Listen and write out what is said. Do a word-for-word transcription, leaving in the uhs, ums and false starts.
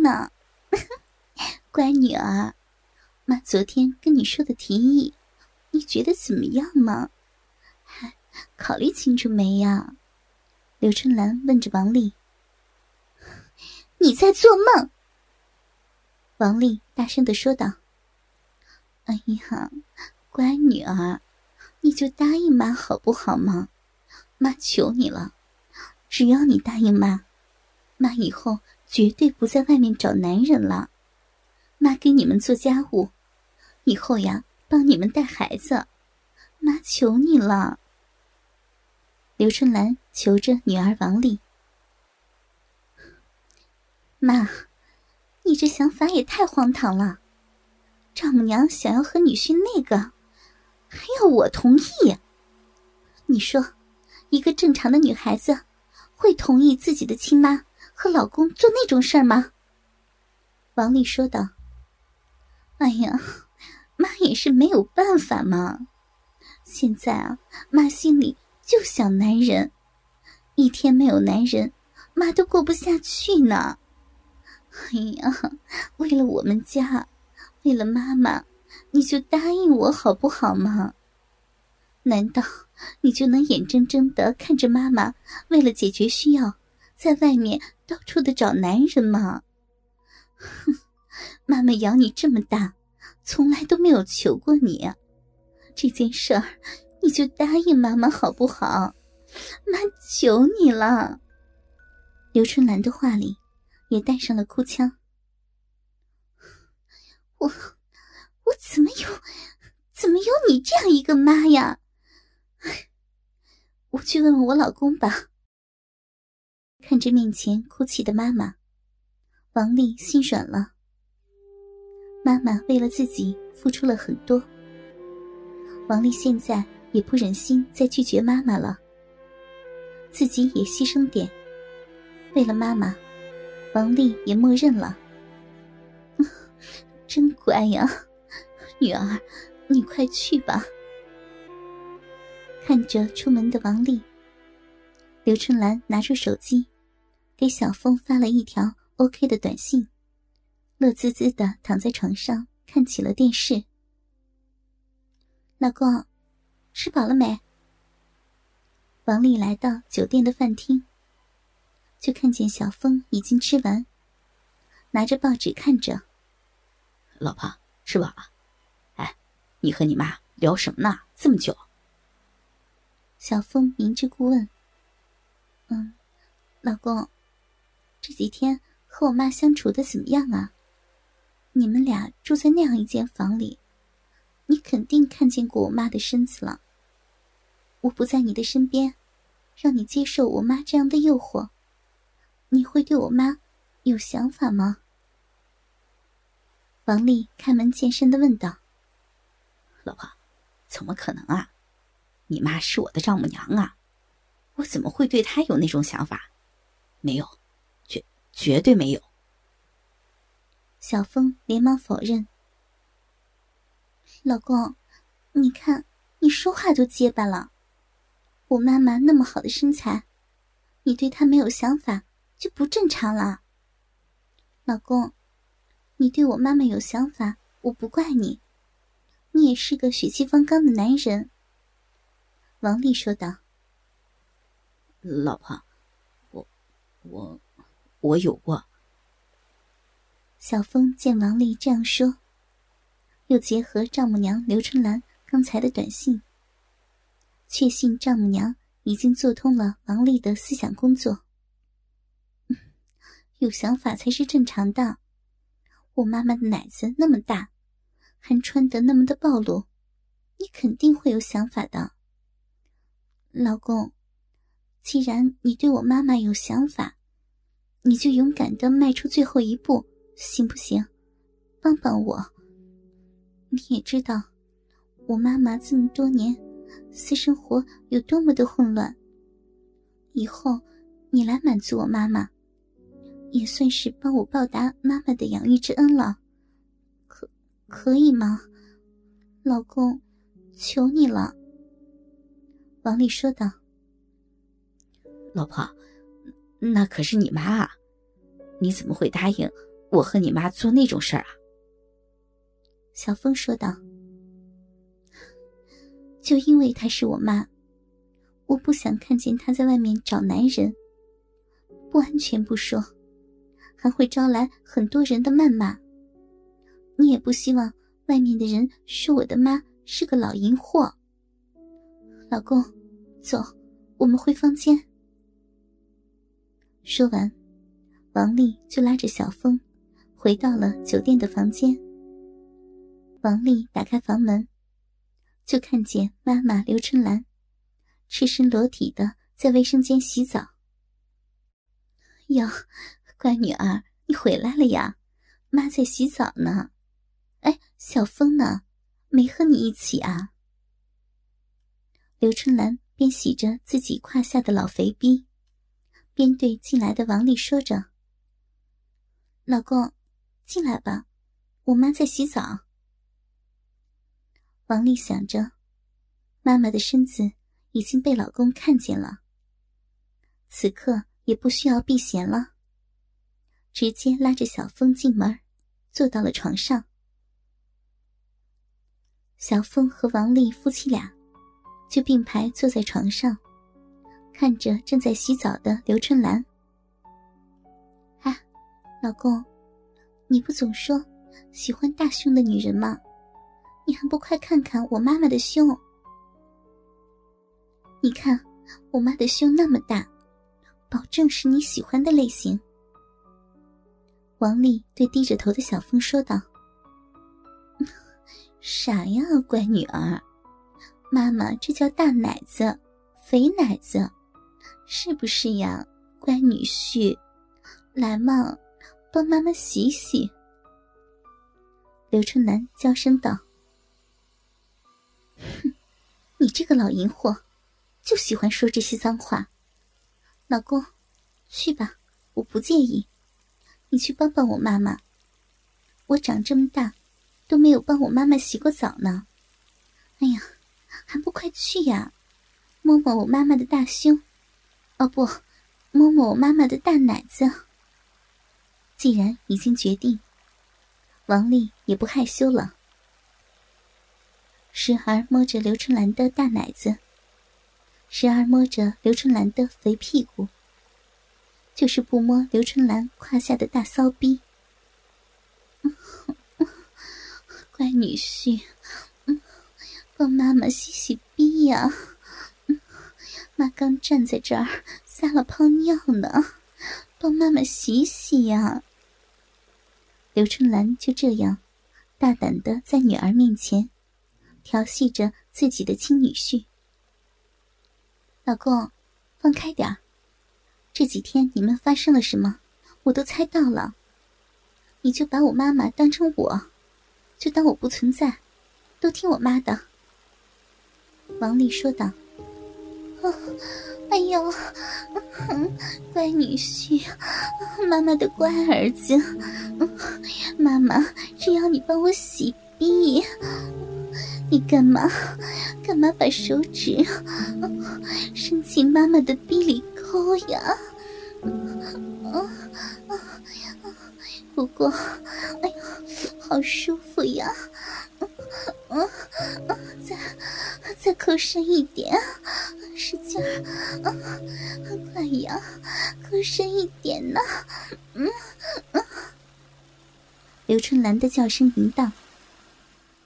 呢。乖女儿，妈昨天跟你说的提议，你觉得怎么样嘛？还考虑清楚没呀？刘春兰问着王丽。你在做梦！王丽大声地说道。哎呀，乖女儿，你就答应妈好不好嘛？妈求你了，只要你答应妈，妈以后绝对不在外面找男人了。妈给你们做家务，以后呀帮你们带孩子，妈求你了。刘春兰求着女儿王丽。妈，你这想法也太荒唐了，丈母娘想要和女婿那个，还要我同意？你说一个正常的女孩子会同意自己的亲妈和老公做那种事儿吗？王丽说道。哎呀，妈也是没有办法嘛，现在啊，妈心里就想男人，一天没有男人，妈都过不下去呢。哎呀，为了我们家，为了妈妈，你就答应我好不好嘛？难道你就能眼睁睁地看着妈妈为了解决需要，在外面到处的找男人吗？哼，妈妈养你这么大，从来都没有求过你，这件事儿你就答应妈妈好不好？妈求你了。刘春兰的话里也带上了哭腔。我我怎么有怎么有你这样一个妈呀？我去问问我老公吧。看着面前哭泣的妈妈，王丽心软了。妈妈为了自己付出了很多，王丽现在也不忍心再拒绝妈妈了，自己也牺牲点。为了妈妈，王丽也默认了。真乖呀，女儿，你快去吧。看着出门的王丽，刘春兰拿出手机，给小峰发了一条 OK 的短信，乐滋滋地躺在床上看起了电视。老公，吃饱了没？王丽来到酒店的饭厅，就看见小峰已经吃完，拿着报纸看着。 老婆，吃饱了？哎，你和你妈聊什么呢？这么久？ 小峰明知故问。嗯，老公，这几天和我妈相处的怎么样啊？你们俩住在那样一间房里，你肯定看见过我妈的身子了。我不在你的身边，让你接受我妈这样的诱惑，你会对我妈有想法吗？王丽开门见山地问道。 老婆，怎么可能啊？你妈是我的丈母娘啊，我怎么会对她有那种想法？没有，绝绝对没有。 小峰连忙否认。老公，你看你说话都结巴了。我妈妈那么好的身材，你对她没有想法就不正常了。老公，你对我妈妈有想法，我不怪你，你也是个血气方刚的男人。王丽说道。 老婆，我我我有过。 小峰见王丽这样说，又结合丈母娘刘春兰刚才的短信，确信丈母娘已经做通了王丽的思想工作。嗯，有想法才是正常的。我妈妈的奶子那么大，还穿得那么的暴露，你肯定会有想法的。老公，既然你对我妈妈有想法，你就勇敢地迈出最后一步，行不行？帮帮我。你也知道我妈妈这么多年私生活有多么的混乱，以后你来满足我妈妈，也算是帮我报答妈妈的养育之恩了。可可以吗？老公，求你了。王丽说道。 老婆，那可是你妈啊，你怎么会答应我和你妈做那种事儿啊？ 小峰说道。就因为她是我妈，我不想看见她在外面找男人，不安全不说，还会招来很多人的谩骂。你也不希望外面的人说我的妈是个老淫货。老公，走，我们回房间。说完，王丽就拉着小峰回到了酒店的房间。王丽打开房门，就看见妈妈刘春兰赤身裸体的在卫生间洗澡。哟，乖女儿，你回来了呀，妈在洗澡呢。哎，小峰呢？没和你一起啊？刘春兰边洗着自己胯下的老肥逼，边对进来的王丽说着：老公，进来吧，我妈在洗澡。王丽想着，妈妈的身子已经被老公看见了，此刻也不需要避嫌了，直接拉着小峰进门，坐到了床上。小峰和王丽夫妻俩就并排坐在床上，看着正在洗澡的刘春兰。啊，老公，你不总说喜欢大胸的女人吗？你还不快看看我妈妈的胸？你看我妈的胸那么大，保证是你喜欢的类型。王丽对低着头的小峰说道。傻呀，乖女儿，妈妈这叫大奶子，肥奶子，是不是呀，乖女婿？来嘛，帮妈妈洗洗。刘春兰娇声道。哼，你这个老淫货，就喜欢说这些脏话。老公，去吧，我不介意，你去帮帮我妈妈。我长这么大都没有帮我妈妈洗过澡呢。哎呀，还不快去呀，摸摸我妈妈的大胸，哦不，摸摸我妈妈的大奶子。既然已经决定，王丽也不害羞了，时而摸着刘春兰的大奶子，时而摸着刘春兰的肥屁股，就是不摸刘春兰胯下的大骚逼。乖女婿，嗯，帮妈妈洗洗逼呀。嗯，妈刚站在这儿撒了泡尿呢，帮妈妈洗洗呀。刘春兰就这样大胆地在女儿面前调戏着自己的亲女婿。老公，放开点儿，这几天你们发生了什么我都猜到了，你就把我妈妈当成我，就当我不存在，都听我妈的。王丽说道。哦，哎呦，乖女婿，妈妈的乖儿子，妈妈只要你帮我洗逼。你干嘛干嘛把手指伸进妈妈的逼里抠呀？不过哎呀，好舒服呀。再再抠深一点，使劲儿，快呀，抠深一点呢。刘春兰的叫声淫荡，